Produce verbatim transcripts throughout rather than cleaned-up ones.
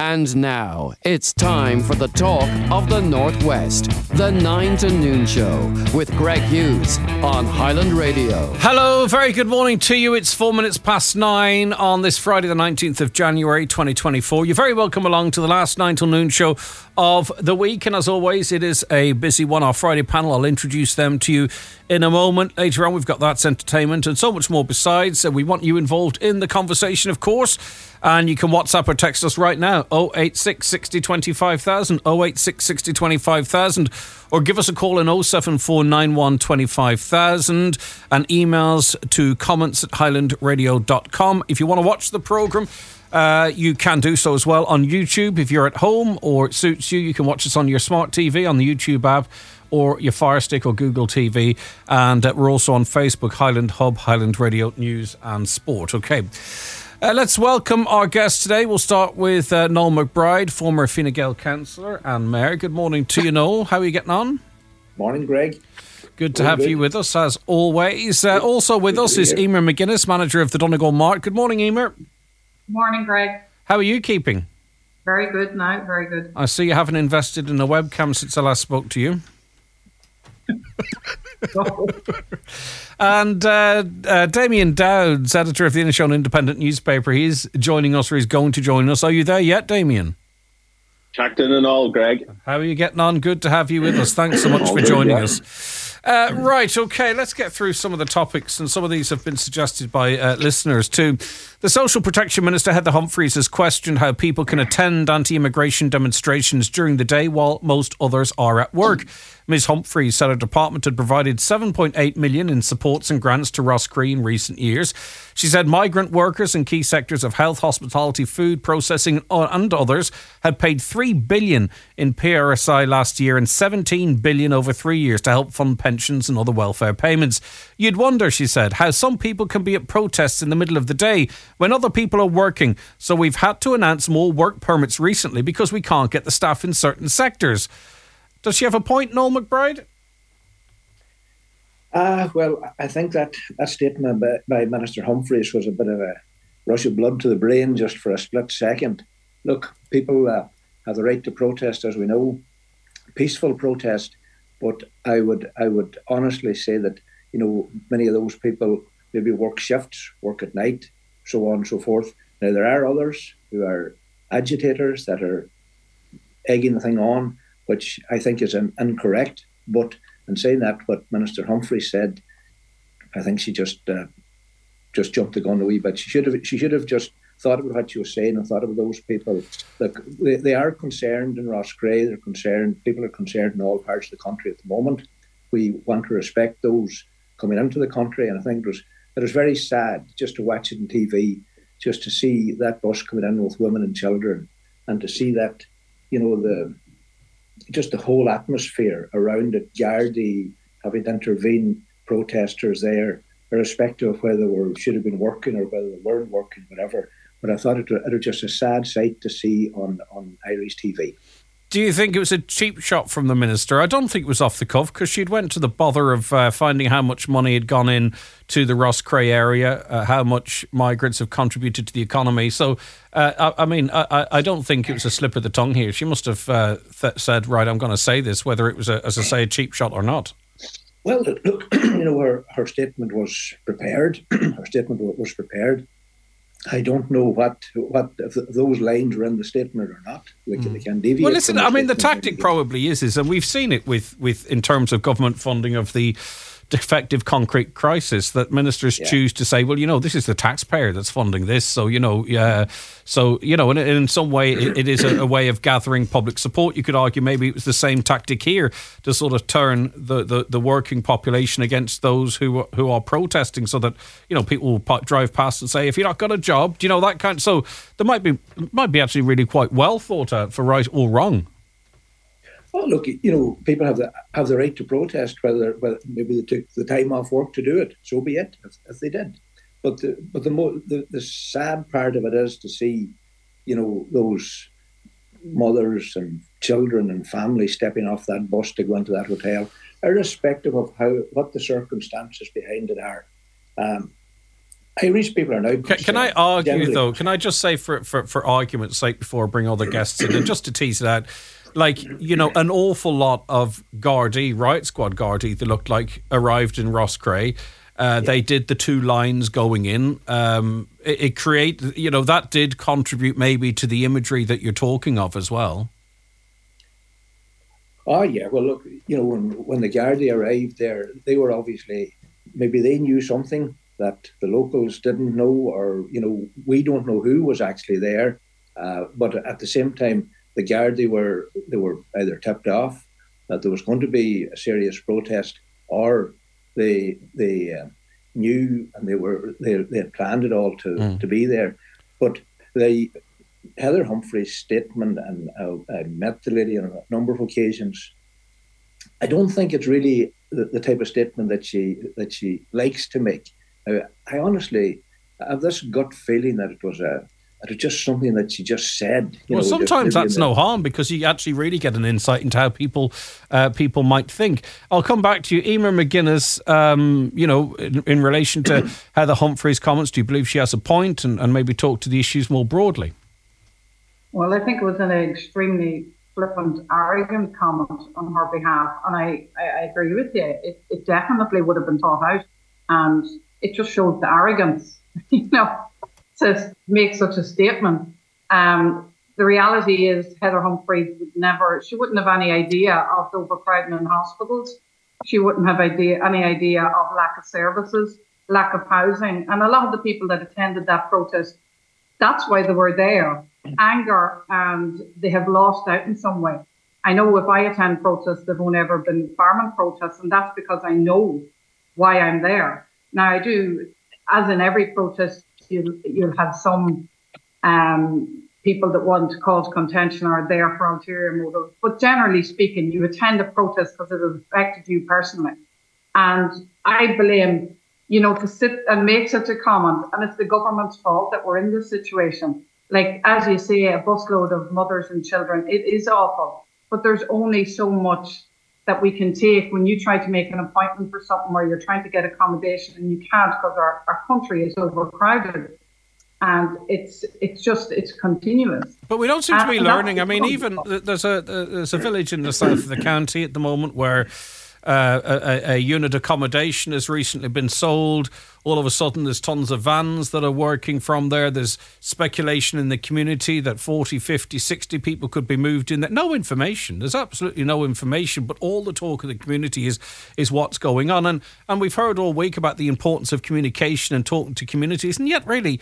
And now, it's time for the talk of the Northwest. The nine to noon Show with Greg Hughes on Highland Radio. Hello, very good morning to you. It's four minutes past nine on this Friday the nineteenth of January twenty twenty-four. You're very welcome along to the last nine till noon show of the week. And as always, it is a busy one. Our Friday panel, I'll introduce them to you in a moment. Later on, we've got That's Entertainment and so much more besides. Uh, we want you involved in the conversation, of course. And you can WhatsApp or text us right now, oh eight six, six oh, twenty-five thousand, oh eight six, six oh, twenty-five thousand, or give us a call in oh seven four nine one, twenty-five thousand, and emails to comments at highland radio dot com. If you want to watch the programme, uh, you can do so as well on YouTube. If you're at home or it suits you, you can watch us on your smart T V, on the YouTube app, or your Fire Stick or Google T V. And uh, we're also on Facebook, Highland Hub, Highland Radio News and Sport. Okay. Uh, let's welcome our guest today. We'll start with uh, Noel McBride, former Fine Gael councillor and mayor. Good morning to you, Noel. How are you getting on? Morning, Greg. Good to Very have good. you with us, as always. Uh, also with good us is Emer McGuinness, manager of the Donegal Mart. Good morning, Emer. Morning, Greg. How are you keeping? Very good now, very good. I see you haven't invested in a webcam since I last spoke to you. And uh, uh, Damien Dowds, editor of the Inishowen Independent newspaper, he's joining us, or he's going to join us. Are you there yet, Damien? Checked in and all, Greg. How are you getting on? Good to have you with us. Thanks so much for joining us. Uh, right, okay, let's get through some of the topics, and some of these have been suggested by uh, listeners too. The Social Protection Minister, Heather Humphreys, has questioned how people can attend anti-immigration demonstrations during the day while most others are at work. Miz Humphreys said her department had provided seven point eight million dollars in supports and grants to Roscrea in recent years. She said migrant workers in key sectors of health, hospitality, food processing and others had paid three billion dollars in P R S I last year and seventeen billion dollars over three years to help fund pensions and other welfare payments. You'd wonder, she said, how some people can be at protests in the middle of the day when other people are working. So we've had to announce more work permits recently because we can't get the staff in certain sectors. Does she have a point, Noel McBride? Uh, well, I think that, that statement by, by Minister Humphreys was a bit of a rush of blood to the brain just for a split second. Look, people uh, have the right to protest, as we know, peaceful protest. But I would, I would honestly say that, you know, many of those people maybe work shifts, work at night, so on and so forth. Now, there are others who are agitators that are egging the thing on, which I think is in, incorrect. But in saying that, what Minister Humphrey said, I think she just uh, just jumped the gun a wee bit. She should have she should have just thought about what she was saying and thought about those people. Look, they, they are concerned in Roscrea. They're concerned. People are concerned in all parts of the country at the moment. We want to respect those coming into the country, and I think it was it was very sad just to watch it on T V, just to see that bus coming in with women and children, and to see that, you know, the just the whole atmosphere around it, Gardaí having to intervene, protesters there, irrespective of whether they were, should have been working or whether they weren't working, whatever. But I thought it, it was just a sad sight to see on, on Irish T V. Do you think it was a cheap shot from the minister? I don't think it was off the cuff, because she'd went to the bother of uh, finding how much money had gone in to the Roscrea area, uh, how much migrants have contributed to the economy. So, uh, I, I mean, I, I don't think it was a slip of the tongue here. She must have uh, th- said, right, I'm going to say this, whether it was, a, as I say, a cheap shot or not. Well, look, you know, her, her statement was prepared. Her statement was prepared. I don't know what what if those lines were in the statement or not. They can, mm. they can deviate. Well, listen, I mean, the tactic probably is, is, and we've seen it with, with in terms of government funding of the defective concrete crisis, that ministers yeah. choose to say, well, you know, this is the taxpayer that's funding this. So, you know, yeah. So, you know, in, in some way, it, it is a, a way of gathering public support. You could argue maybe it was the same tactic here to sort of turn the, the, the working population against those who who are protesting, so that, you know, people will drive past and say, if you're not got a job, do you know, that kind of, so there might be, might be actually really quite well thought out for right or wrong. Well, look, you know, people have the have the right to protest, whether, whether maybe they took the time off work to do it. So be it, if, if they did. But the but the, mo- the the sad part of it is to see, you know, those mothers and children and families stepping off that bus to go into that hotel, irrespective of how what the circumstances behind it are. Um, Irish people are now. Can, can I argue, generally. though, can I just say for, for, for argument's sake before I bring other guests in, and just to tease it out, like, you know, an awful lot of Gardaí, Riot Squad Gardaí, they looked like, arrived in Roscrea. Uh, yeah. They did the two lines going in. Um, it, it create, you know, that did contribute maybe to the imagery that you're talking of as well. Oh, yeah. Well, look, you know, when, when the Gardaí arrived there, they were obviously, maybe they knew something that the locals didn't know, or, you know, we don't know who was actually there. Uh, but at the same time, the Gardaí were, they were either tipped off that there was going to be a serious protest, or they they uh, knew and they were they, they had planned it all to, mm. to be there. But the Heather Humphreys' statement, and I, I met the lady on a number of occasions, I don't think it's really the, the type of statement that she that she likes to make. I, I honestly have this gut feeling that it was a that it's just something that she just said. You well, know, sometimes that's no harm, because you actually really get an insight into how people uh, people might think. I'll come back to you, Emer McGuinness. Um, you know, in, in relation to Heather Humphreys' comments, do you believe she has a point, and, and maybe talk to the issues more broadly? Well, I think it was an extremely flippant, arrogant comment on her behalf, and I, I, I agree with you. It, it definitely would have been thought out, and it just showed the arrogance, you know, to make such a statement. Um, the reality is Heather Humphreys would never, she wouldn't have any idea of the overcrowding in hospitals. She wouldn't have idea, any idea of lack of services, lack of housing. And a lot of the people that attended that protest, that's why they were there. Anger, and they have lost out in some way. I know if I attend protests, they've only ever been farming protests, and that's because I know why I'm there. Now, I do, as in every protest, You'll, you'll have some um, people that want to cause contention or are there for ulterior motives. But generally speaking, you attend a protest because it has affected you personally. And I blame, you know, to sit and make such a comment, and it's the government's fault that we're in this situation. Like, as you say, a busload of mothers and children, it is awful. But there's only so much that we can take when you try to make an appointment for something where you're trying to get accommodation and you can't because our, our country is overcrowded. And it's it's just, it's continuous. But we don't seem to be and learning. I mean, even there's a there's a village in the south of the county at the moment where uh, a, a unit accommodation has recently been sold. All of a sudden, there's tons of vans that are working from there. There's speculation in the community that forty, fifty, sixty people could be moved in there. No information. There's absolutely no information, but all the talk of the community is is what's going on. And, and we've heard all week about the importance of communication and talking to communities, and yet really,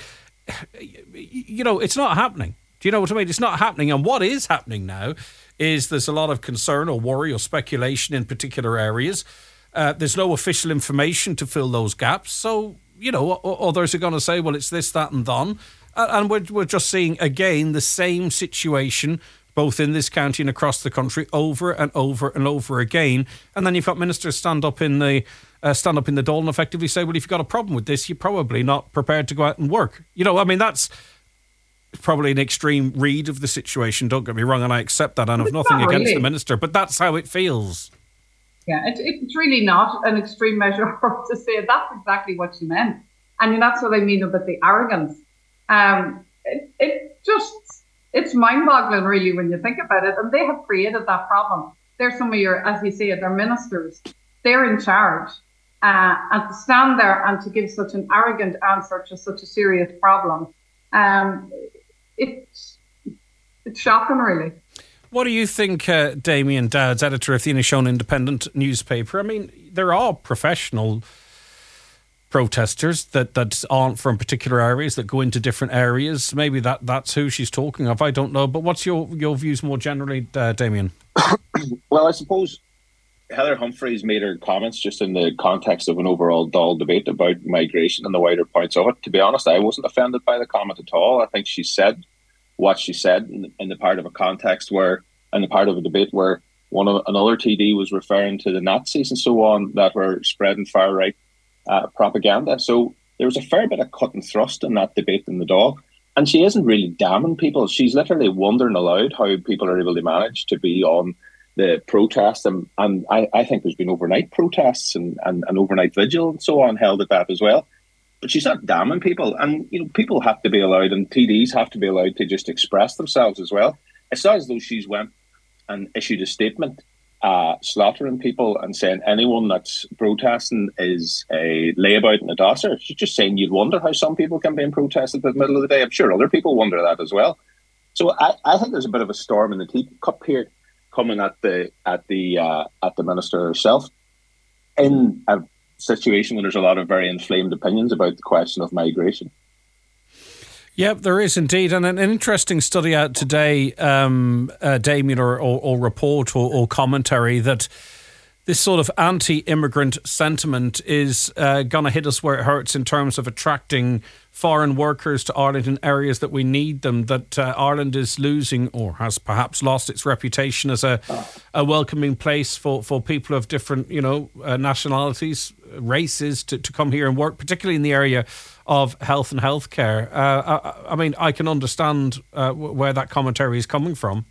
you know, it's not happening. Do you know what I mean? It's not happening. And what is happening now is there's a lot of concern or worry or speculation in particular areas. Uh, there's no official information to fill those gaps. So, you know, others are going to say, well, it's this, that and done. And we're, we're just seeing, again, the same situation, both in this county and across the country, over and over and over again. And then you've got ministers stand up in the uh, stand up in the Dáil and effectively say, well, if you've got a problem with this, you're probably not prepared to go out and work. You know, I mean, that's probably an extreme read of the situation, don't get me wrong, and I accept that, and I've nothing against really. the minister, but that's how it feels. Yeah, it, it's really not an extreme measure to say that's exactly what she meant. And that's what I mean about the arrogance. Um, it, it just, it's mind-boggling really when you think about it, and they have created that problem. They're some of your, as you say, they're ministers. They're in charge. Uh, and to stand there and to give such an arrogant answer to such a serious problem, um, it's it's shocking, really. What do you think, uh, Damien Dowds, editor of the Inishowen Independent newspaper? I mean, there are professional protesters that, that aren't from particular areas, that go into different areas. Maybe that, that's who she's talking of. I don't know. But what's your, your views more generally, uh, Damien? Well, I suppose Heather Humphreys made her comments just in the context of an overall Dáil debate about migration and the wider points of it. To be honest, I wasn't offended by the comment at all. I think she said what she said in, in the part of a context where, in the part of a debate where one of another T D was referring to the Nazis and so on that were spreading far right uh, propaganda. So there was a fair bit of cut and thrust in that debate in the Dáil. And she isn't really damning people. She's literally wondering aloud how people are able to manage to be on the protest, and, and I, I think there's been overnight protests and, and, and overnight vigil and so on held at that as well. but she's not damning people. And, you know, people have to be allowed, and T Ds have to be allowed to just express themselves as well. It's not as though she's went and issued a statement uh, slaughtering people and saying anyone that's protesting is a layabout and a dosser. She's just saying you'd wonder how some people can be in protest at the middle of the day. I'm sure other people wonder that as well. So I, I think there's a bit of a storm in the teacup here coming at the at the uh, at the minister herself in a situation where there's a lot of very inflamed opinions about the question of migration. Yep, there is indeed. And an, an interesting study out today, um, uh, Damien, or, or, or report or, or commentary that this sort of anti-immigrant sentiment is uh, going to hit us where it hurts in terms of attracting foreign workers to Ireland in areas that we need them, that uh, Ireland is losing or has perhaps lost its reputation as a, a welcoming place for, for people of different, you know, uh, nationalities, races to, to come here and work, particularly in the area of health and healthcare. Uh, I, I mean, I can understand uh, where that commentary is coming from.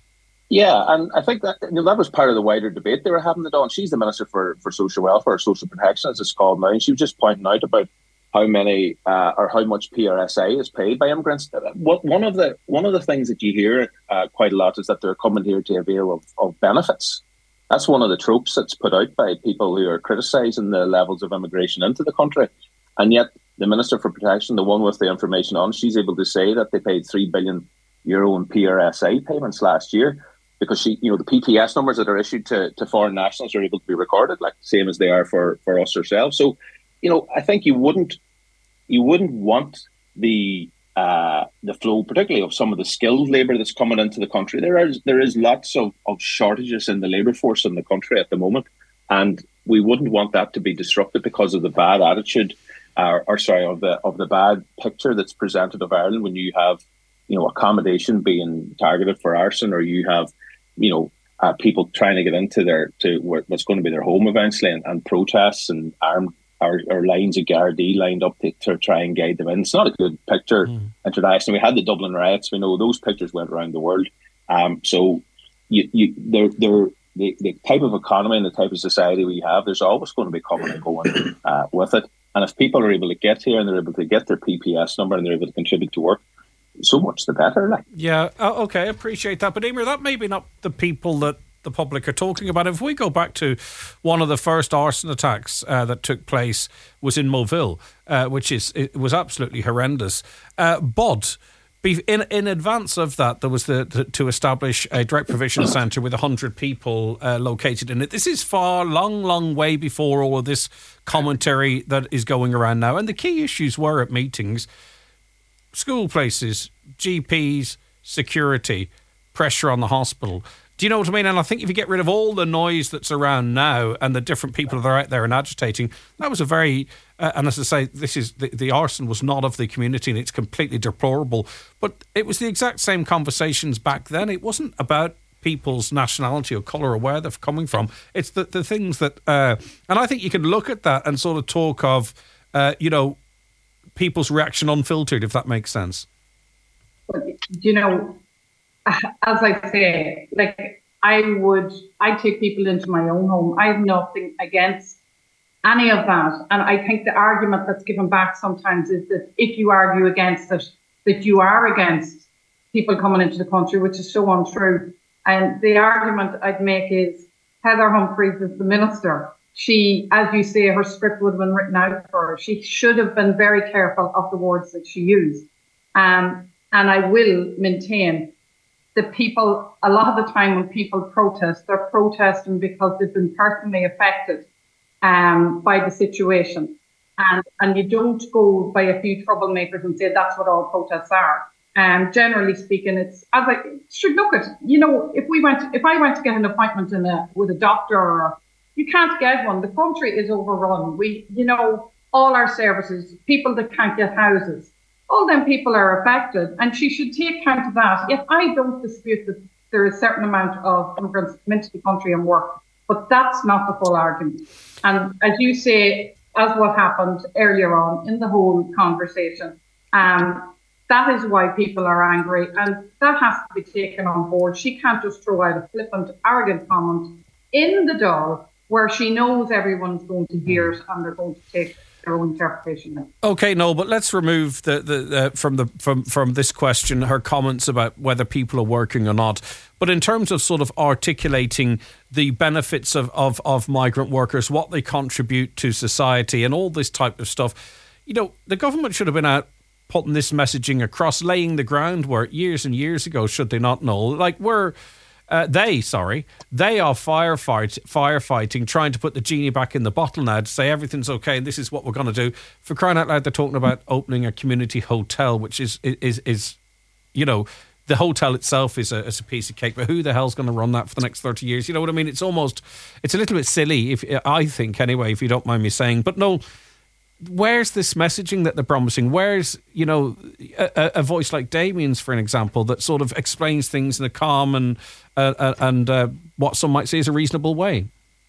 Yeah, and I think that, you know, that was part of the wider debate they were having it on. She's the Minister for, for Social Welfare, Social Protection, as it's called now, and she was just pointing out about how many uh, or how much P R S A is paid by immigrants. What one of the one of the things that you hear uh, quite a lot is that they're coming here to avail of, of benefits. That's one of the tropes that's put out by people who are criticising the levels of immigration into the country, and yet the Minister for Protection, the one with the information on, she's able to say that they paid three billion euro in P R S A payments last year. Because she, you know, the P P S numbers that are issued to, to foreign nationals are able to be recorded, like the same as they are for, for us ourselves. So, you know, I think you wouldn't you wouldn't want the uh, the flow, particularly of some of the skilled labour that's coming into the country. There is there is lots of, of shortages in the labour force in the country at the moment, and we wouldn't want that to be disrupted because of the bad attitude, uh, or sorry, of the of the bad picture that's presented of Ireland when you have, you know, accommodation being targeted for arson, or you have, you know, uh, people trying to get into their to what's going to be their home eventually, and, and protests and armed or, or lines of Gardaí lined up to, to try and guide them in. It's not a good picture mm. internationally. We had the Dublin riots. We know those pictures went around the world. Um, so you, you, they're, they're, the, the type of economy and the type of society we have, there's always going to be coming and going uh, with it. And if people are able to get here and they're able to get their P P S number and they're able to contribute to work, so much the better. Like. Yeah, uh, okay, I appreciate that. But Emer, that may be not the people that the public are talking about. If we go back to one of the first arson attacks uh, that took place was in Moville, uh, which is it was absolutely horrendous. Uh, but in in advance of that, there was the, the to establish a direct provision centre with one hundred people uh, located in it. This is far, long, long way before all of this commentary that is going around now. And the key issues were at meetings: school places, G Ps, security, pressure on the hospital. Do you know what I mean? And I think if you get rid of all the noise that's around now and the different people that are out there and agitating, that was a very, uh, and as I say, this is the, the arson was not of the community and it's completely deplorable. But it was the exact same conversations back then. It wasn't about people's nationality or colour or where they're coming from. It's the, the things that, uh, and I think you can look at that and sort of talk of, uh, you know, people's reaction unfiltered, if that makes sense. You know, as I say, like I would, I take people into my own home. I have nothing against any of that. And I think the argument that's given back sometimes is that if you argue against it, that you are against people coming into the country, which is so untrue. And the argument I'd make is Heather Humphreys is the minister. She, as you say, her script would have been written out for her. She should have been very careful of the words that she used. Um, and I will maintain that people, a lot of the time when people protest, they're protesting because they've been personally affected um, by the situation. And, and you don't go by a few troublemakers and say that's what all protests are. Um, generally speaking, it's, as I should look at, you know, if we went, if I went to get an appointment in a, with a doctor, or you can't get one. The country is overrun. We, you know, all our services, people that can't get houses, all them people are affected, and she should take account of that. Yes, I don't dispute that there is a certain amount of immigrants come into the country and work, but that's not the full argument. And as you say, as what happened earlier on in the whole conversation, um, that is why people are angry, and that has to be taken on board. She can't just throw out a flippant, arrogant comment in the Dáil where she knows everyone's going to hear it and they're going to take it. their own interpretation. Okay, no, but let's remove the, the uh, from the from from this question her comments about whether people are working or not. But in terms of sort of articulating the benefits of, of, of migrant workers, what they contribute to society and all this type of stuff, you know, the government should have been out putting this messaging across, laying the groundwork years and years ago, should they not know? Like we're, uh, they, sorry, they are firefight, firefighting, trying to put the genie back in the bottle now to say everything's okay and this is what we're going to do. For crying out loud, they're talking about opening a community hotel, which is, is, is you know, the hotel itself is a, is a piece of cake, but who the hell's going to run that for the next thirty years? You know what I mean? It's almost, it's a little bit silly, if I think anyway, if you don't mind me saying. But no, where's this messaging that they're promising? Where's, you know, a, a voice like Damien's, for an example, that sort of explains things in a calm and uh, and uh, what some might say is a reasonable way?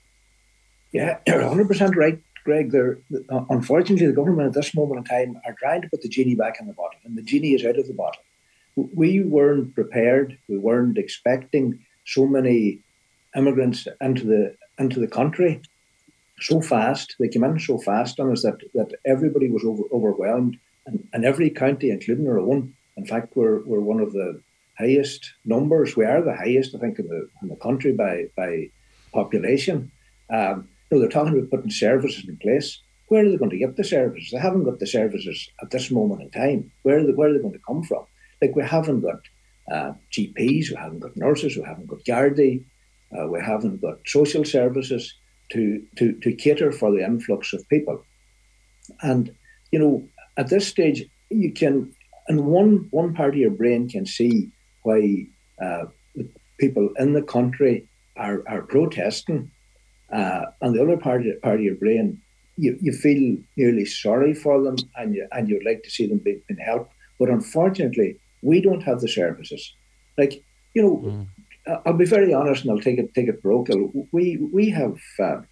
Yeah, you're one hundred percent right, Greg. They're, unfortunately, the government at this moment in time are trying to put the genie back in the bottle, and the genie is out of the bottle. We weren't prepared. We weren't expecting so many immigrants into the into the country so fast. They came in so fast on us that, that everybody was over, overwhelmed, and, and every county, including our own, in fact, we're, we're one of the highest numbers. We are the highest, I think, in the in the country by by population. Um, you know, they're talking about putting services in place. Where are they going to get the services? They haven't got the services at this moment in time. Where are they, where are they going to come from? Like, we haven't got uh, G Ps, we haven't got nurses, we haven't got Gardaí, uh, we haven't got social services to, to, to cater for the influx of people. And, you know, at this stage, you can, in one, one part of your brain can see why uh, the people in the country are, are protesting. Uh, and the other part of, part of your brain, you, you feel nearly sorry for them, and, you, and you'd like to see them being helped. But unfortunately, we don't have the services. Like, you know, mm. I'll be very honest, and I'll take it take it broken. We we have uh,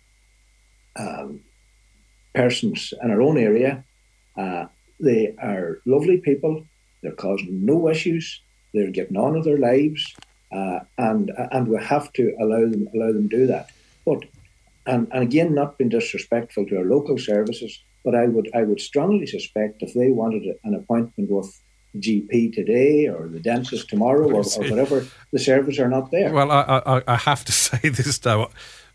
um, persons in our own area. Uh, they are lovely people. They're causing no issues. They're getting on with their lives, uh, and and we have to allow them allow them do that. But and, and again, not being disrespectful to our local services, but I would I would strongly suspect if they wanted an appointment with G P today or the dentist tomorrow or, or whatever, the services are not there. Well, I, I, I have to say this though.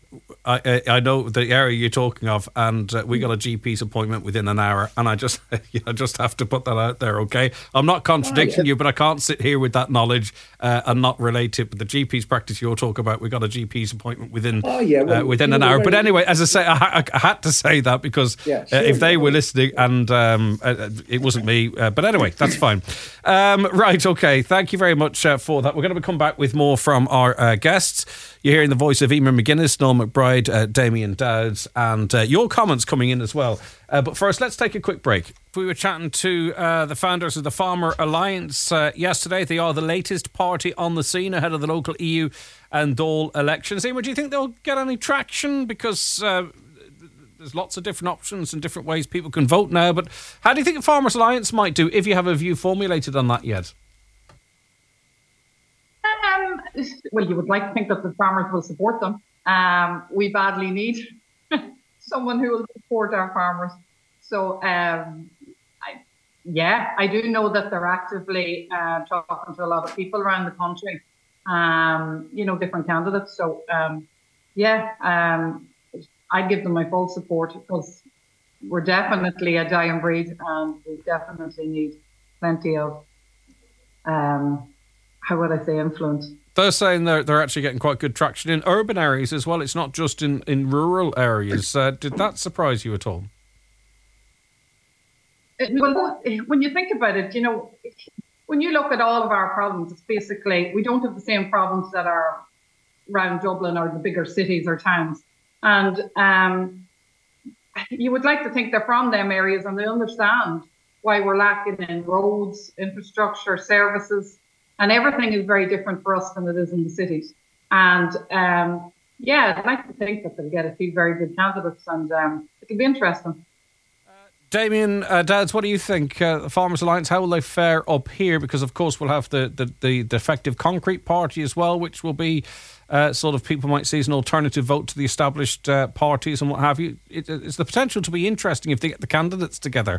I, I know the area you're talking of, and uh, we got a G P's appointment within an hour, and I just I just have to put that out there, okay? I'm not contradicting oh, yeah. you, but I can't sit here with that knowledge uh, and not relate it. But the G P's practice you're talking about, we got a G P's appointment within oh, yeah. well, uh, within an hour. But anyway, as I say, I, I, I had to say that because yeah, sure, uh, if they were listening, and um, uh, it wasn't me, uh, but anyway, that's fine. Um, right, okay. Thank you very much uh, for that. We're going to come back with more from our uh, guests. You're hearing the voice of Emer McGuinness, Noel McBride, uh, Damien Dowds, and uh, your comments coming in as well. Uh, but first, let's take a quick break. We were chatting to uh, the founders of the Farmer Alliance uh, yesterday. They are the latest party on the scene ahead of the local E U and Dáil elections. Emer, do you think they'll get any traction? Because uh, there's lots of different options and different ways people can vote now. But how do you think the Farmers Alliance might do, if you have a view formulated on that yet? Um, well, you would like to think that the farmers will support them. Um, we badly need someone who will support our farmers. So, um, I, yeah, I do know that they're actively uh, talking to a lot of people around the country, um, you know, different candidates. So, um, yeah, um, I'd give them my full support because we're definitely a dying breed and we definitely need plenty of um, how would I say, influence. They're saying they're, they're actually getting quite good traction in urban areas as well. It's not just in, in rural areas. Uh, did that surprise you at all? Well, when you think about it, you know, when you look at all of our problems, it's basically, we don't have the same problems that are around Dublin or the bigger cities or towns. And um, you would like to think they're from them areas and they understand why we're lacking in roads, infrastructure, services. And everything is very different for us than it is in the cities. And um, yeah, I'd like to think that they'll get a few very good candidates and um, it'll be interesting. Damien, uh, Dads, what do you think? Uh, the Farmers Alliance, how will they fare up here? Because, of course, we'll have the, the, the Defective Concrete Party as well, which will be uh, sort of people might see as an alternative vote to the established uh, parties and what have you. It, it's the potential to be interesting if they get the candidates together.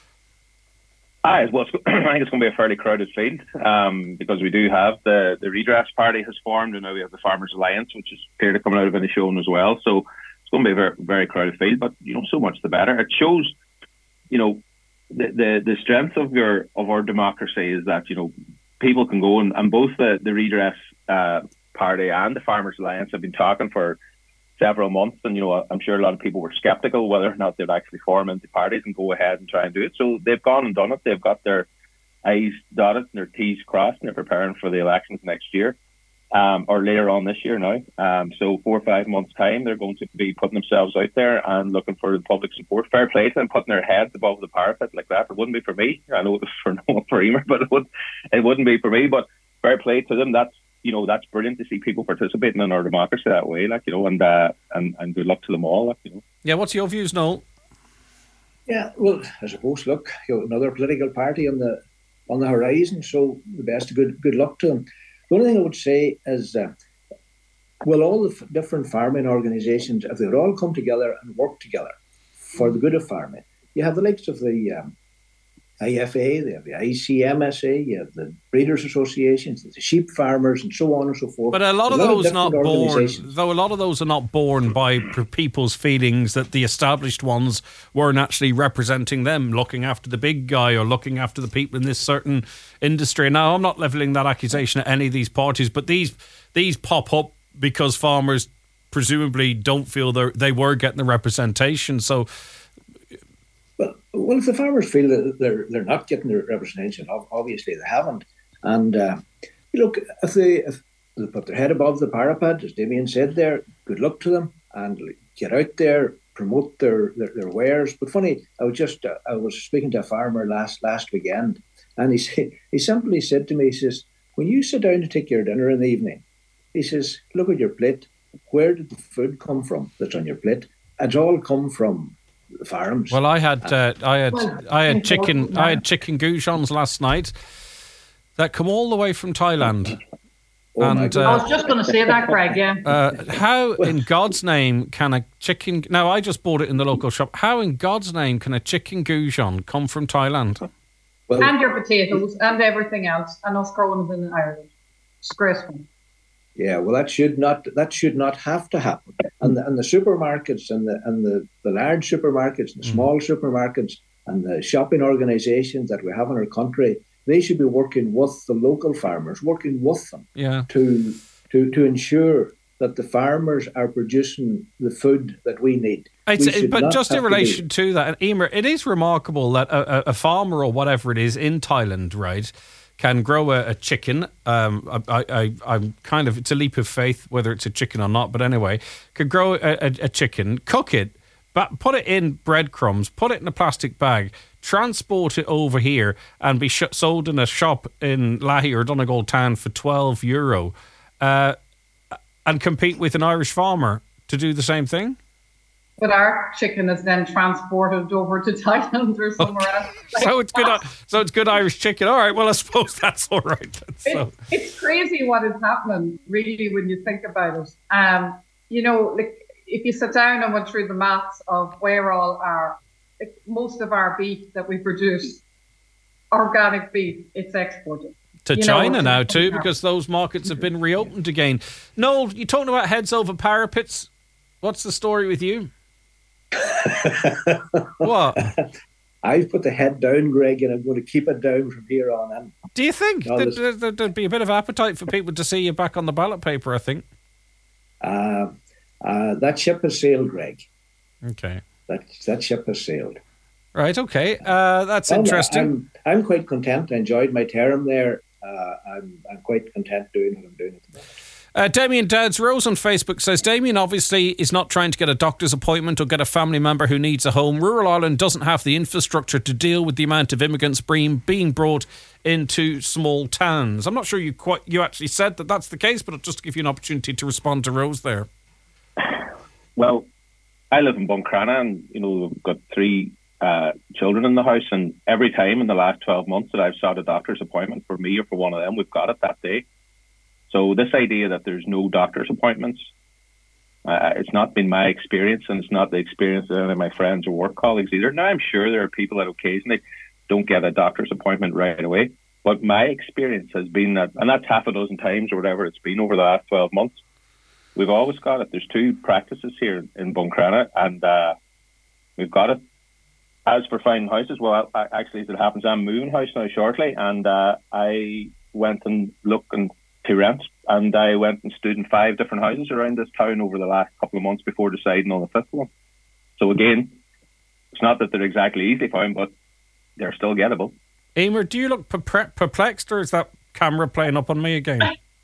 Aye, well, it's, I think it's going to be a fairly crowded field um, because we do have the, the Redress Party has formed, and now we have the Farmers Alliance, which is clearly coming out of Inishowen as well. So it's going to be a very, very crowded field, but you know, so much the better. It shows, you know, the the, the strength of your of our democracy is that you know people can go and, and both the the Redress uh, Party and the Farmers Alliance have been talking for several months, and you know I'm sure a lot of people were sceptical whether or not they'd actually form into parties and go ahead and try and do it. So they've gone and done it. They've got their I's dotted and their T's crossed, and they're preparing for the elections next year, um, or later on this year now. Um, so four or five months' time, they're going to be putting themselves out there and looking for the public support. Fair play to them, putting their heads above the parapet like that. It wouldn't be for me. I know it was for no for Emer, but it would it wouldn't be for me. But fair play to them. That's you know, that's brilliant to see people participating in our democracy that way, like, you know, and uh, and, and good luck to them all, like, you know. Yeah, what's your views, Noel? Yeah, well, I suppose, look, you know, another political party on the on the horizon, so the best of good good luck to them. The only thing I would say is, uh, well, all the f- different farming organisations, if they would all come together and work together for the good of farming, you have the likes of the um, I F A, they have the I C M S A, you have the breeders associations, the sheep farmers, and so on and so forth. But a lot of those are not born, though. A lot of those are not born by people's feelings that the established ones weren't actually representing them, looking after the big guy or looking after the people in this certain industry. Now, I'm not levelling that accusation at any of these parties, but these these pop up because farmers presumably don't feel they they were getting the representation. So. Well, well, if the farmers feel that they're they're not getting the representation, obviously they haven't. And uh, look, if they if they put their head above the parapet, as Damien said there, good luck to them, and get out there, promote their their, their wares. But funny, I was just uh, I was speaking to a farmer last last weekend, and he said, he simply said to me, he says, when you sit down to take your dinner in the evening, he says, look at your plate. Where did the food come from that's on your plate? It's all come from the farms. Well, I had uh, I had well, I had chicken I had chicken goujons last night that come all the way from Thailand. Oh and uh, I was just going to say that, Greg. Yeah. Uh, how in God's name can a chicken? Now I just bought it in the local shop. How in God's name can a chicken goujon come from Thailand? Well, and your potatoes and everything else, and us growing them in Ireland. Disgraceful. Yeah, well, that should not that should not have to happen. And the, and the supermarkets and the and the, the large supermarkets, and the small mm. supermarkets, and the shopping organisations that we have in our country, they should be working with the local farmers, working with them, yeah. to to to ensure that the farmers are producing the food that we need. We but just in relation to, to that, Emer, it is remarkable that a, a farmer or whatever it is in Thailand, right, can grow a, a chicken. Um, I, I, I'm kind of, it's a leap of faith whether it's a chicken or not, but anyway, could grow a, a, a chicken, cook it, but put it in breadcrumbs, put it in a plastic bag, transport it over here, and be sh- sold in a shop in Lahey or Donegal Town for twelve euro, uh, and compete with an Irish farmer to do the same thing. But our chicken is then transported over to Thailand or somewhere okay. else. Like, so it's good. So it's good Irish chicken. All right. Well, I suppose that's all right. That's it, so. It's crazy what is happening, really, when you think about it. Um, you know, like if you sit down and went through the maths of where all our, like, most of our beef that we produce, organic beef, it's exported. To you China know, now too, because those markets have been reopened again. Noel, you're talking about heads over parapets. What's the story with you? What? I've put the head down, Greg, and I'm going to keep it down from here on in. Do you think there'd, there'd, there'd be a bit of appetite for people to see you back on the ballot paper, I think? Uh, uh, that ship has sailed, Greg. Okay. That, that ship has sailed. Right, okay. Uh, that's well, interesting. I'm, I'm quite content. I enjoyed my term there. Uh, I'm, I'm quite content doing what I'm doing at the moment. Uh, Damien Dowds Rose on Facebook says, Damien obviously is not trying to get a doctor's appointment or get a family member who needs a home. Rural Ireland doesn't have the infrastructure to deal with the amount of immigrants being, being brought into small towns. I'm not sure you quite you actually said that that's the case, but I'll just give you an opportunity to respond to Rose there. Well, I live in Buncrana, and you know we've got three uh, children in the house, and every time in the last twelve months that I've sought a doctor's appointment for me or for one of them, we've got it that day. So this idea that there's no doctor's appointments, uh, it's not been my experience, and it's not the experience of any of my friends or work colleagues either. Now, I'm sure there are people that occasionally don't get a doctor's appointment right away, but my experience has been that, and that's half a dozen times or whatever it's been over the last twelve months, we've always got it. There's two practices here in Buncrana, and uh, we've got it. As for finding houses, well, I, actually, as it happens, I'm moving house now shortly, and uh, I went and looked and to rent, and I went and stood in five different houses around this town over the last couple of months before deciding on the fifth one. So again, it's not that they're exactly easily found, but they're still gettable. Emer, do you look perplexed, or is that camera playing up on me again?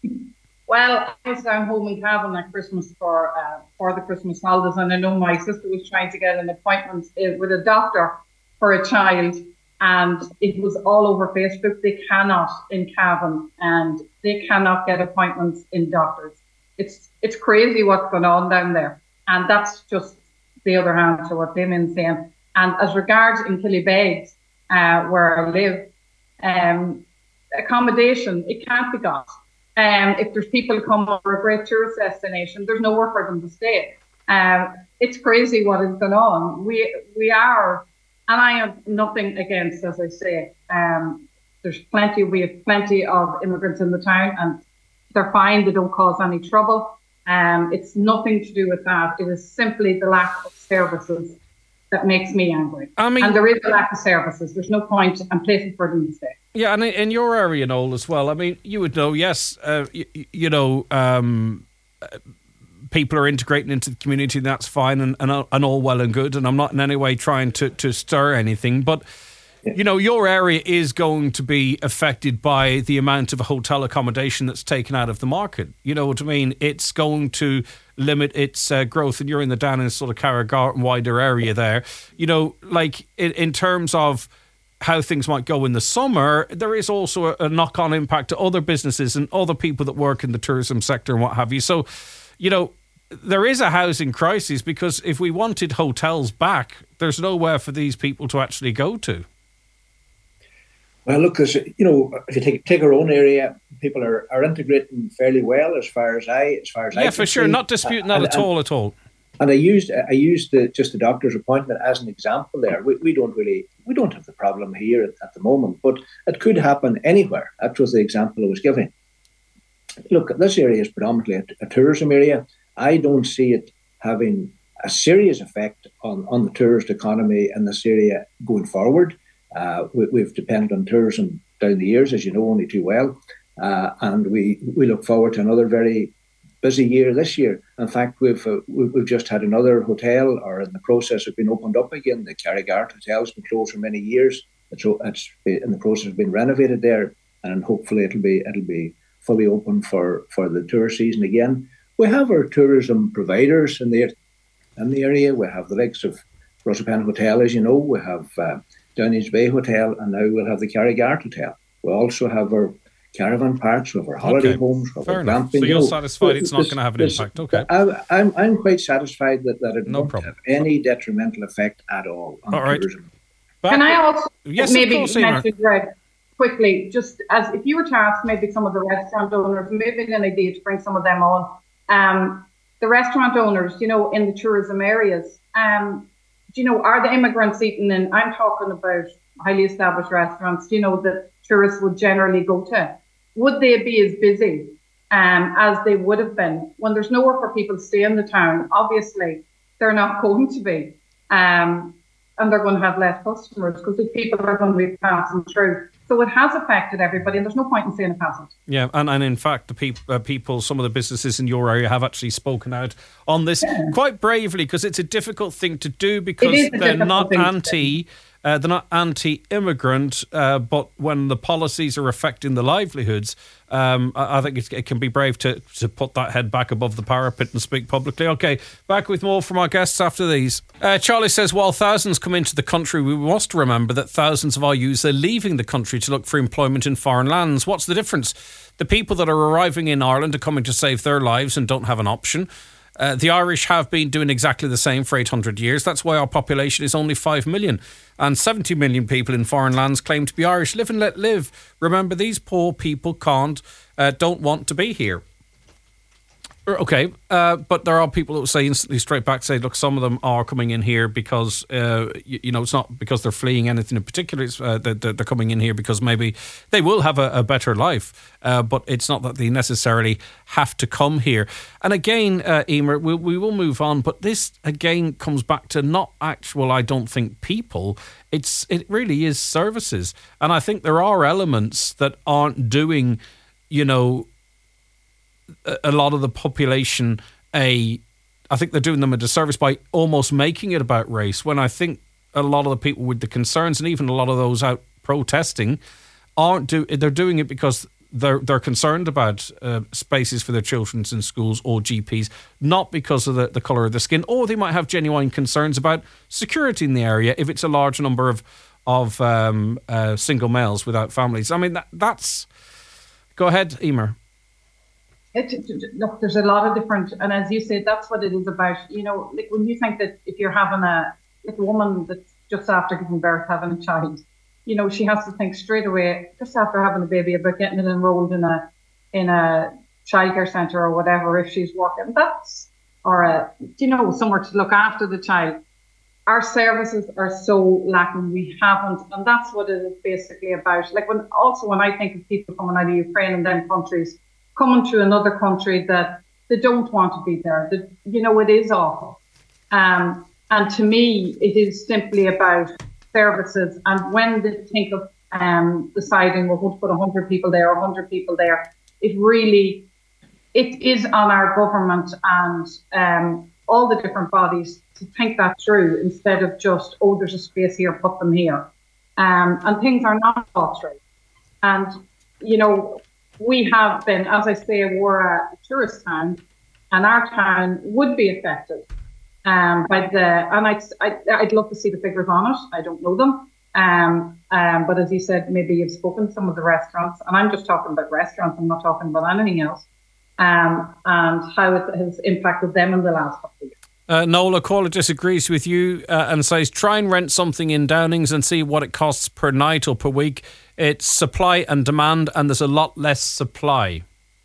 Well, I was down home in Cavan at Christmas for uh, for the Christmas holidays, and I know my sister was trying to get an appointment uh, with a doctor for a child, and it was all over Facebook. They cannot in Cavan, and they cannot get appointments in doctors. It's it's crazy what's going on down there, and that's just the other hand to what Damien's saying. And as regards in Killybegs, uh, where I live, um, accommodation, it can't be got. Um, if there's people come over a great tourist destination, there's nowhere for them to stay. Um, it's crazy what is going on. We we are, and I have nothing against, as I say, um, there's plenty, we have plenty of immigrants in the town, and they're fine, they don't cause any trouble. Um, it's nothing to do with that. It is simply the lack of services that makes me angry. I mean, and there is a lack of services. There's no point in placing for them to stay. Yeah, and in your area, Noel, as well. I mean, you would know, yes, uh, you, you know, um, people are integrating into the community, and that's fine, and, and, and all well and good, and I'm not in any way trying to, to stir anything, but, you know, your area is going to be affected by the amount of hotel accommodation that's taken out of the market. You know what I mean? It's going to limit its uh, growth, and you're in the down in sort of Carragart and wider area there. You know, like in, in terms of how things might go in the summer, there is also a, a knock-on impact to other businesses and other people that work in the tourism sector and what have you. So, you know, there is a housing crisis, because if we wanted hotels back, there's nowhere for these people to actually go to. Well, look, as you know, if you take take our own area, people are, are integrating fairly well, as far as I as far as yeah, I for can sure, see. not disputing that and, at and, all, at all. And I used I used the, just the doctor's appointment as an example there. We, we don't really we don't have the problem here at, at the moment, but it could happen anywhere. That was the example I was giving. Look, this area is predominantly a, a tourism area. I don't see it having a serious effect on, on the tourist economy in this area going forward. Uh, we, we've depended on tourism down the years, as you know, only too well. Uh, and we, we look forward to another very busy year this year. In fact, we've uh, we've just had another hotel, or in the process of being opened up again. The Carragart Hotel has been closed for many years. It's, it's in the process of being renovated there, and hopefully it'll be it'll be fully open for, for the tourist season again. We have our tourism providers in the in the area. We have the likes of Russellpennon Hotel, as you know. We have uh, Downey's Bay Hotel, and now we'll have the Carragart Hotel. We also have our caravan parks, we have our holiday okay. homes, we have Fair our enough. glamping. So you're you know, satisfied it's not going to have an impact? Okay. I, I'm I'm quite satisfied that, that it no won't problem. have any detrimental effect at all on all right. tourism. Back Can I also yes, maybe course, mention, Greg, quickly, just as if you were to ask maybe some of the restaurant owners, maybe an idea to bring some of them on, um, the restaurant owners, you know, in the tourism areas, um, do you know, are the immigrants eating in, I'm talking about highly established restaurants, you know, that tourists would generally go to, would they be as busy um, as they would have been when there's nowhere for people to stay in the town? Obviously, they're not going to be. Um, and they're going to have less customers because the people are going to be passing through. So it has affected everybody, and there's no point in saying it hasn't. Yeah, and, and in fact, the peop, uh, people, some of the businesses in your area have actually spoken out on this yeah. quite bravely, because it's a difficult thing to do, because they're not anti... Uh, they're not anti-immigrant, uh, but when the policies are affecting the livelihoods, um, I, I think it's, it can be brave to, to put that head back above the parapet and speak publicly. Okay, back with more from our guests after these. Uh, Charlie says, while thousands come into the country, we must remember that thousands of our youths are leaving the country to look for employment in foreign lands. What's the difference? The people that are arriving in Ireland are coming to save their lives and don't have an option. Uh, the Irish have been doing exactly the same for eight hundred years. That's why our population is only five million. And seventy million people in foreign lands claim to be Irish. Live and let live. Remember, these poor people can't, uh, don't want to be here. Okay, uh, but there are people who say instantly straight back, say, look, some of them are coming in here because, uh, you, you know, it's not because they're fleeing anything in particular. It's, uh, they're, they're coming in here because maybe they will have a, a better life, uh, but it's not that they necessarily have to come here. And again, uh, Emer, we, we will move on, but this again comes back to not actual, I don't think, people. It's It really is services. And I think there are elements that aren't doing, you know, a lot of the population a I think they're doing them a disservice by almost making it about race, when I think a lot of the people with the concerns and even a lot of those out protesting aren't do they're doing it because they're they're concerned about uh, spaces for their children in schools or G Ps, not because of the, the colour of the skin, or they might have genuine concerns about security in the area if it's a large number of of um, uh, single males without families. I mean, that, that's go ahead, Emer. It, look, there's a lot of different, and as you said, that's what it is about. You know, like when you think that if you're having a, like a woman that's just after giving birth, having a child, you know, she has to think straight away, just after having a baby, about getting it enrolled in a in a childcare centre or whatever if she's working. That's, or a, you know, somewhere to look after the child. Our services are so lacking. We haven't, and that's what it is basically about. Like when also when I think of people coming out of Ukraine and then countries, coming to another country that they don't want to be there. That, you know, it is awful. Um, and to me, it is simply about services. And when they think of um, deciding we're going to put one hundred people there or one hundred people there, it really, it is on our government and um, all the different bodies to think that through instead of just, oh, there's a space here, put them here. Um, and things are not thought through. And, you know, we have been, as I say, we're a tourist town, and our town would be affected um, by the, and I'd, I'd, I'd love to see the figures on it. I don't know them. Um, um, but as you said, maybe you've spoken to some of the restaurants, and I'm just talking about restaurants, I'm not talking about anything else, um, and how it has impacted them in the last couple of years. Uh, Nola Caller disagrees with you uh, and says, try and rent something in Downings and see what it costs per night or per week. It's supply and demand, and there's a lot less supply.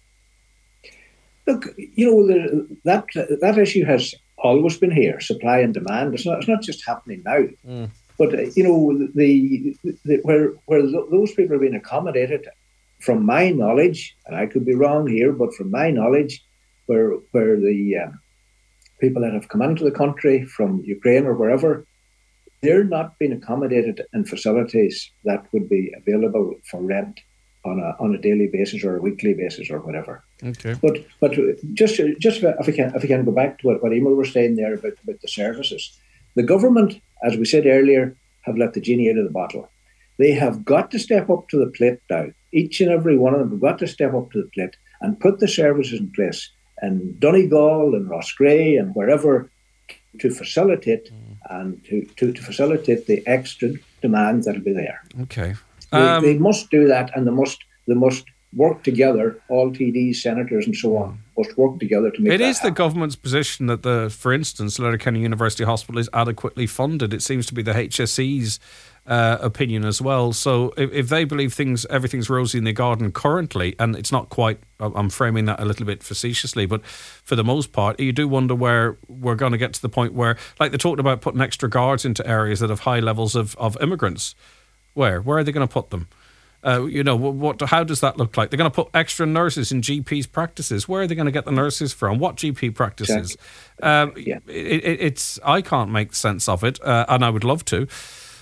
Look, you know, the, that that issue has always been here, supply and demand. It's not, it's not just happening now. Mm. But, uh, you know, the, the where where those people are being accommodated, from my knowledge, and I could be wrong here, but from my knowledge, where where the uh, people that have come into the country from Ukraine or wherever, they're not being accommodated in facilities that would be available for rent on a on a daily basis or a weekly basis or whatever. Okay. But but just just if we can if we can go back to what, what Emer was saying there about, about the services, the government, as we said earlier, have let the genie out of the bottle. They have got to step up to the plate now. Each and every one of them have got to step up to the plate and put the services in place in Donegal and Roscrea and wherever to facilitate mm. and to, to, to facilitate the extra demand that'll be there. Okay. Um, they, they must do that, and they must they must work together. All T Ds, senators, and so on must work together to make. It that is happen. The government's position that the, for instance, Letterkenny University Hospital is adequately funded. It seems to be the H S E's uh, opinion as well. So if, if they believe things, everything's rosy in the garden currently, and it's not quite, I'm framing that a little bit facetiously, but for the most part, you do wonder where we're going to get to the point where, like they talked about putting extra guards into areas that have high levels of, of immigrants. Where? Where are they going to put them? Uh, you know, what? How does that look like? They're going to put extra nurses in G Ps' practices. Where are they going to get the nurses from? What G P practices? Exactly. Um, yeah. it, it, it's I can't make sense of it, uh, and I would love to.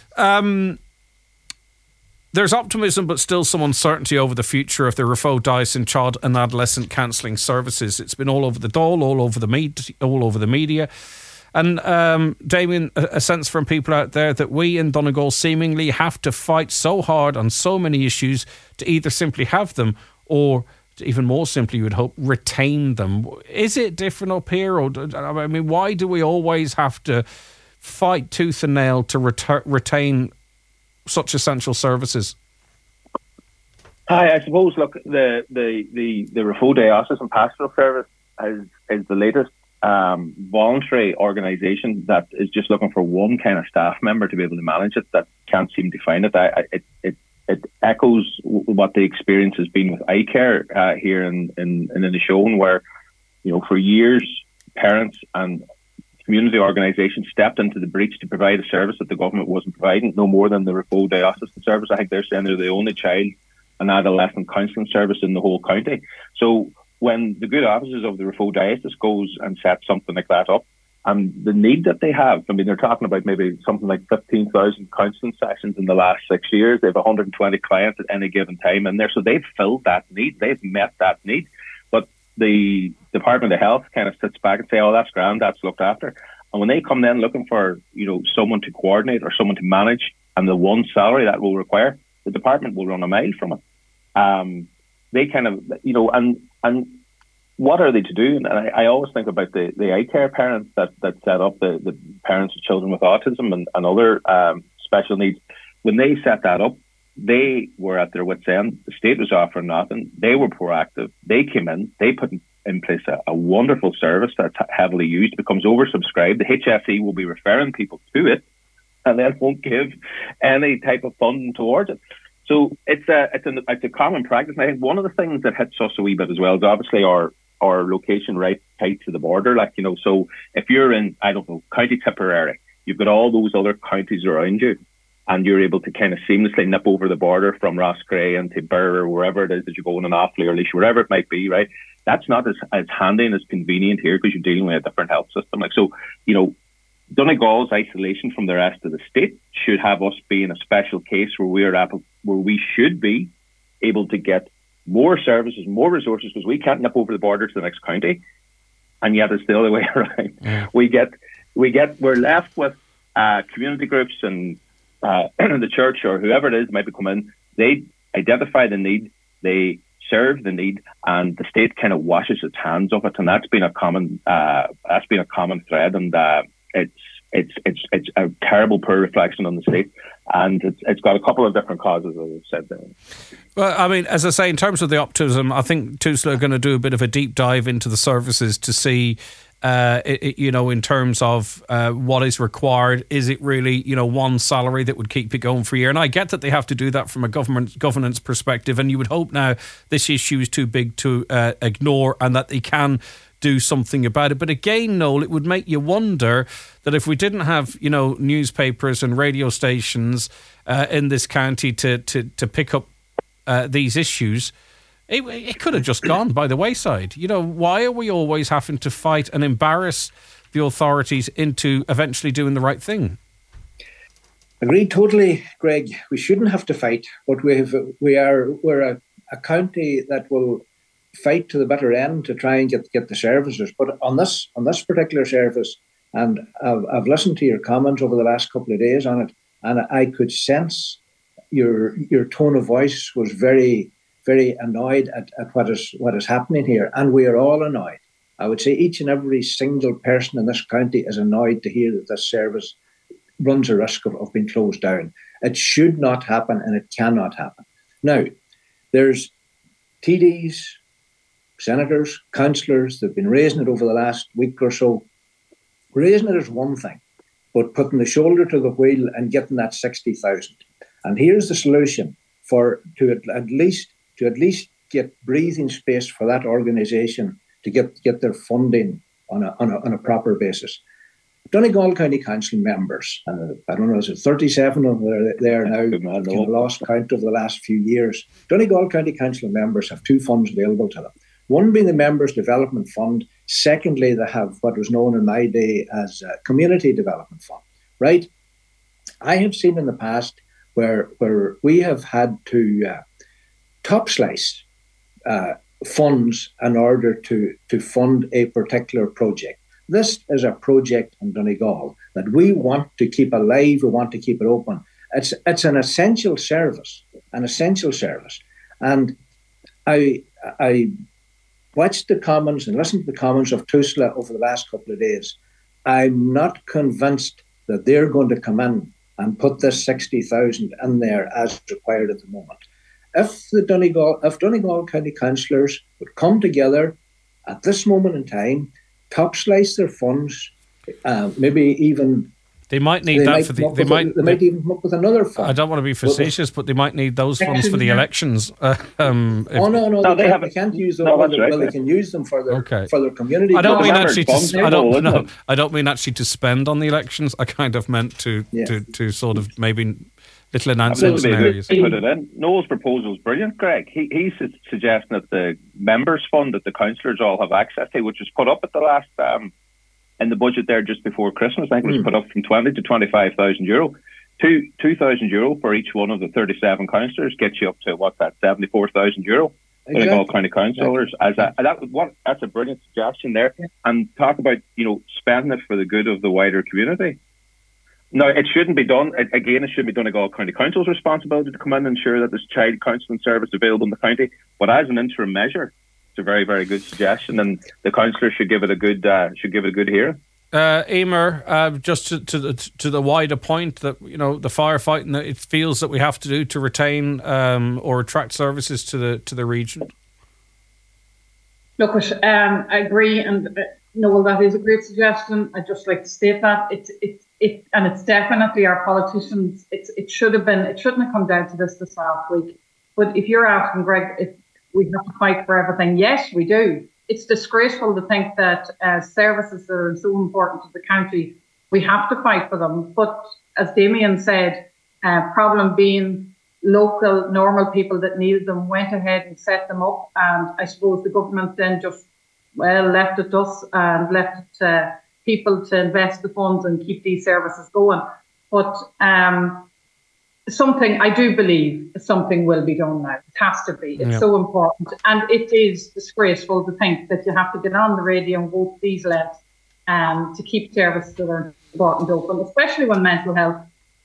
Um, there's optimism, but still some uncertainty over the future of the Rafo Dyson child and adolescent counselling services. It's been all over the Dáil, all over the media, all over the media. And, um, Damien, a, a sense from people out there that we in Donegal seemingly have to fight so hard on so many issues to either simply have them or, to even more simply, you would hope, retain them. Is it different up here? Or I mean, why do we always have to fight tooth and nail to retur- retain such essential services? Hi, I suppose, look, the the, the, the Rafo Diocesan Pastoral Service is, is the latest um, voluntary organisation that is just looking for one kind of staff member to be able to manage it that can't seem to find it. I, I, it, it it echoes what the experience has been with iCare uh, here in, in, in Inishowen, where, you know, for years, parents and community organisations stepped into the breach to provide a service that the government wasn't providing, no more than the Raphoe Diocesan Service. I think they're saying they're the only child and adolescent counselling service in the whole county. So when the good offices of the Raphoe Diocese goes and sets something like that up, and the need that they have, I mean, they're talking about maybe something like fifteen thousand counselling sessions in the last six years. They have one hundred twenty clients at any given time in there. So they've filled that need. They've met that need. But the Department of Health kind of sits back and say, oh, that's grand, that's looked after. And when they come then looking for, you know, someone to coordinate or someone to manage and the one salary that will require, the department will run a mile from it. Um, they kind of, you know, and and what are they to do? And I, I always think about the, the iCare parents that, that set up the, the parents of children with autism and, and other um, special needs. When they set that up, they were at their wits' end. The state was offering nothing. They were proactive. They came in. They put in, in place a, a wonderful service that's heavily used, becomes oversubscribed. The H S E will be referring people to it and then won't give any type of funding towards it. So it's a, it's, a, it's a common practice. And I think one of the things that hits us a wee bit as well is obviously our our location right tight to the border. Like, you know, so if you're in, I don't know, County Tipperary, you've got all those other counties around you and you're able to kind of seamlessly nip over the border from Roscrea and to Birr or wherever it is that you're going in Offaly or Laois, wherever it might be, right? That's not as, as handy and as convenient here because you're dealing with a different health system. Like, so, you know, Donegal's isolation from the rest of the state should have us be in a special case where we're able, where we should be able to get more services, more resources, because we can't nip over the border to the next county, and yet it's the other way around. Yeah. We get, we get, we're left with uh, community groups and uh, the church or whoever it is might be coming. They identify the need, they serve the need, and the state kind of washes its hands of it, and that's been a common, uh, that's been a common thread, and uh, it's. It's it's it's a terrible poor reflection on the state, and it's it's got a couple of different causes, as I've said there. Well, I mean, as I say, in terms of the optimism, I think TUSLA are going to do a bit of a deep dive into the services to see, uh, it, it, you know, in terms of uh, what is required. Is it really, you know, one salary that would keep it going for a year? And I get that they have to do that from a government governance perspective, and you would hope now this issue is too big to uh, ignore and that they can do something about it. But again, Noel, it would make you wonder that if we didn't have, you know, newspapers and radio stations uh, in this county to to, to pick up uh, these issues, it, it could have just gone by the wayside. You know, why are we always having to fight and embarrass the authorities into eventually doing the right thing? Agreed totally, Greg. We shouldn't have to fight, but we have, we are we're a, a county that will fight to the bitter end to try and get get the services. But on this on this particular service, and I've, I've listened to your comments over the last couple of days on it, and I could sense your your tone of voice was very, very annoyed at, at what is what is happening here. And we are all annoyed. I would say each and every single person in this county is annoyed to hear that this service runs a risk of, of being closed down. It should not happen, and it cannot happen. Now, there's T Ds, senators, councillors that have been raising it over the last week or so. Raising it is one thing, but putting the shoulder to the wheel and getting that sixty thousand. And here's the solution for to at, at least to at least get breathing space for that organisation to get, get their funding on a, on a on a proper basis. Donegal County Council members, and I don't know, is it thirty-seven of them there now? I've lost count over the last few years. Donegal County Council members have two funds available to them. One being the Members Development Fund. Secondly, they have what was known in my day as a Community Development Fund, right? I have seen in the past where where we have had to uh, top slice uh, funds in order to, to fund a particular project. This is a project in Donegal that we want to keep alive, we want to keep it open. It's it's an essential service, an essential service. And I I watched the comments and listened to the comments of TUSLA over the last couple of days. I'm not convinced that they're going to come in and put this sixty thousand in there as required at the moment. If the Donegal, if Donegal County councillors would come together at this moment in time, top slice their funds, uh, maybe even they might need they that might for the. come up They with might. a, they might even come up with another fund. I don't want to be facetious, but they might need those funds for the elections. Uh, um, if, oh no, no, No, they, they can't, haven't. they can't use them. No, well, that's they, right, well, they yeah. can use them for their Okay. for their community. I don't But mean remember, actually it's to. I don't. vulnerable, No, isn't it? I don't mean actually to spend on the elections. I kind of meant to Yeah. to, to sort of maybe little Just announcements to in be good areas. to put it in, Noel's proposal is brilliant, Greg. He, he's su- suggesting that the members' fund that the councillors all have access to, which was put up at the last um, in the budget there just before Christmas, I think it was Mm. put up from twenty to twenty-five thousand euro. Two two thousand euro for each one of the thirty-seven councillors gets you up to what's that, seventy-four thousand euro. Exactly. Like all county councillors, as a, that what that's a brilliant suggestion there. Yeah. And talk about you know spending it for the good of the wider community. No, it shouldn't be done. A- Again, it should be done like all county council's responsibility to come in and ensure that there's child counselling service available in the county. But as an interim measure, it's a very, very good suggestion, and the councillor should give it a good uh, should give it a good hearing. Uh, Emer, uh, just to, to the to the wider point that you know the firefighting that it feels that we have to do to retain um, or attract services to the to the region. Look, um, I agree, and uh, Noel, that is a great suggestion. I'd just like to state that it's it's it, and it's definitely our politicians. It's it should have been. It shouldn't have come down to this this last week. But if you're asking, Greg, if we have to fight for everything, yes, we do. It's disgraceful to think that uh, services that are so important to the county, we have to fight for them. But as Damien said, uh, problem being local, normal people that needed them went ahead and set them up. And I suppose the government then just, well, left it to us and left it to people to invest the funds and keep these services going. But um, something, I do believe something will be done now. It has to be. It's Yeah. so important. And it is disgraceful to think that you have to get on the radio and go to these lengths um, to keep services that are important open, especially when mental health,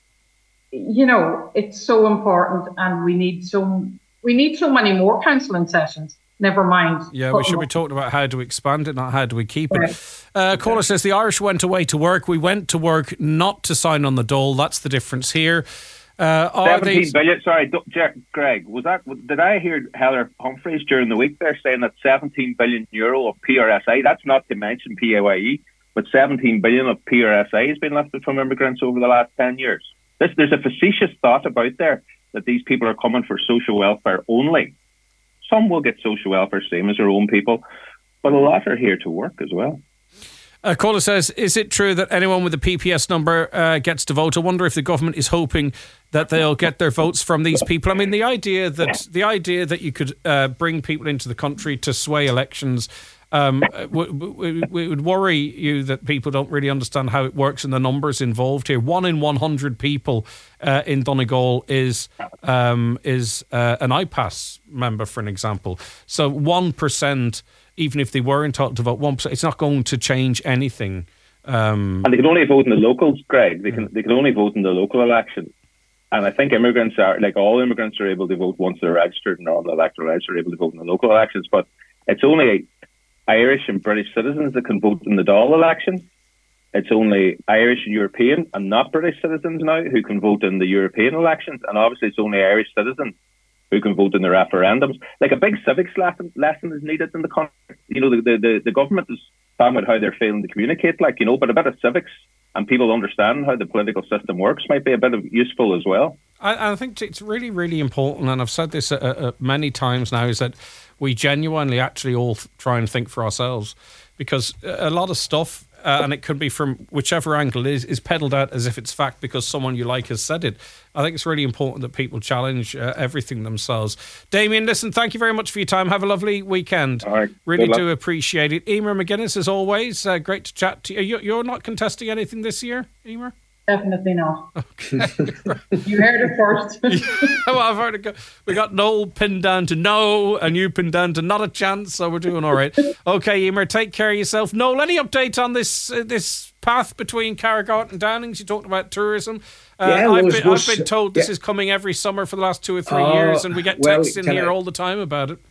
you know, it's so important, and we need so we need so many more counselling sessions. Never mind. Yeah, we should be talking about how to expand it, not how do we keep it. Uh, caller says the Irish went away to work. We went to work not to sign on the dole. That's the difference here. Uh, are Seventeen these... billion. Sorry, do- Jer- Greg. Was that? Did I hear Heather Humphreys during the week there saying that seventeen billion euro of P R S I? That's not to mention P A Y E, but seventeen billion of P R S I has been lifted from immigrants over the last ten years. This, there's a facetious thought about there that these people are coming for social welfare only. Some will get social welfare, same as their own people, but a lot are here to work as well. Uh, caller says, is it true that anyone with a P P S number uh, gets to vote? I wonder if the government is hoping that they'll get their votes from these people. I mean, the idea that the idea that you could uh, bring people into the country to sway elections um, w- w- w- would worry you that people don't really understand how it works and the numbers involved here. One in one hundred people uh, in Donegal is um, is uh, an I PAS member, for an example. So one percent. Even if they were entitled to vote one percent, it's not going to change anything. Um, and they can only vote in the locals, Greg. They can they can only vote in the local election. And I think immigrants are, like all immigrants, are able to vote once they're registered and are on the electoral register, are able to vote in the local elections. But it's only Irish and British citizens that can vote in the Dáil election. It's only Irish and European and not British citizens now who can vote in the European elections. And obviously it's only Irish citizens who can vote in the referendums. Like a big civics lesson, lesson is needed in the country. You know, the, the, the government is talking about how they're failing to communicate, like, you know, but a bit of civics and people understand how the political system works might be a bit of useful as well. I, I think it's really, really important, and I've said this uh, uh, many times now, is that we genuinely actually all try and think for ourselves, because a lot of stuff, uh, and it could be from whichever angle it is, is peddled out as if it's fact because someone you like has said it. I think it's really important that people challenge uh, everything themselves. Damien, listen, thank you very much for your time. Have a lovely weekend. All right. Really do appreciate it. Emer McGuinness, as always, uh, great to chat to you. You're not contesting anything this year, Emer? Definitely not. Okay. You heard it first. Well, I've heard it go. We got Noel pinned down to no, and you pinned down to not a chance, so we're doing all right. Okay, Emer, take care of yourself. Noel, any update on this uh, this path between Carrigart and Downings? You talked about tourism. Uh, Yeah, I've, was- been, was- I've been told this yeah. is coming every summer for the last two or three Oh, years, and we get well, texts in can here I- all the time about it.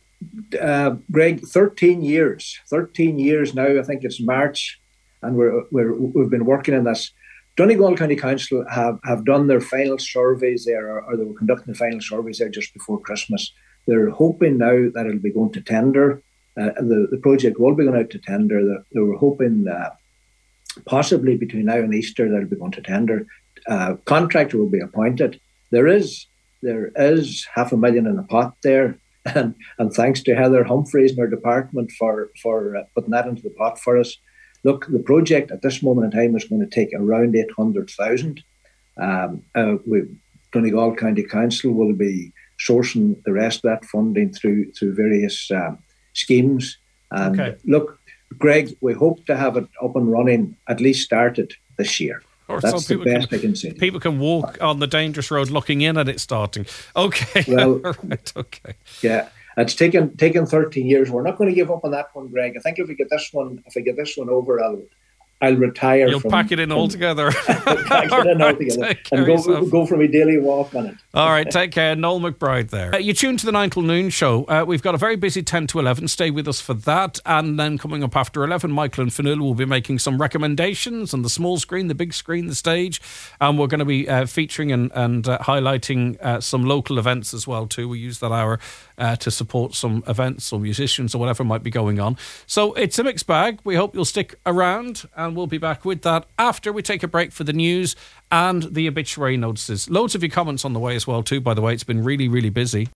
Uh, Greg, thirteen years, thirteen years now. I think it's March, and we're, we're we've been working on this. Donegal County Council have, have done their final surveys there, or, or they were conducting the final surveys there just before Christmas. They're hoping now that it'll be going to tender uh, the, the project will be going out to tender. They, they were hoping uh, possibly between now and Easter they'll be going to tender. Uh, contractor will be appointed. There is there is half a million in the pot there, and, and thanks to Heather Humphreys and her department for, for uh, putting that into the pot for us. Look, the project at this moment in time is going to take around eight hundred thousand. Um, uh, we, Donegal County Council will be sourcing the rest of that funding through through various um, schemes. And okay. Look, Greg, we hope to have it up and running, at least started this year. Or That's so the best can, I can say. People can walk on the dangerous road looking in at it starting. Okay. Well, right, okay. Yeah. It's taken taken thirteen years. We're not going to give up on that one, Greg. I think if we get this one, if we get this one over, I'll I'll retire. You'll from, pack it in from, altogether. pack it in altogether and go go for my daily walk on it. All right, take care. Noel McBride there. Uh, you tuned to the nine till noon show. Uh, we've got a very busy ten to eleven. Stay with us for that. And then coming up after eleven, Michael and Fionnuala will be making some recommendations on the small screen, the big screen, the stage. And we're going to be uh, featuring and, and uh, highlighting uh, some local events as well too. We use that hour uh, to support some events or musicians or whatever might be going on. So it's a mixed bag. We hope you'll stick around, and we'll be back with that after we take a break for the news and the obituary notices. Loads of your comments on the way as well too, by the way. It's been really, really busy.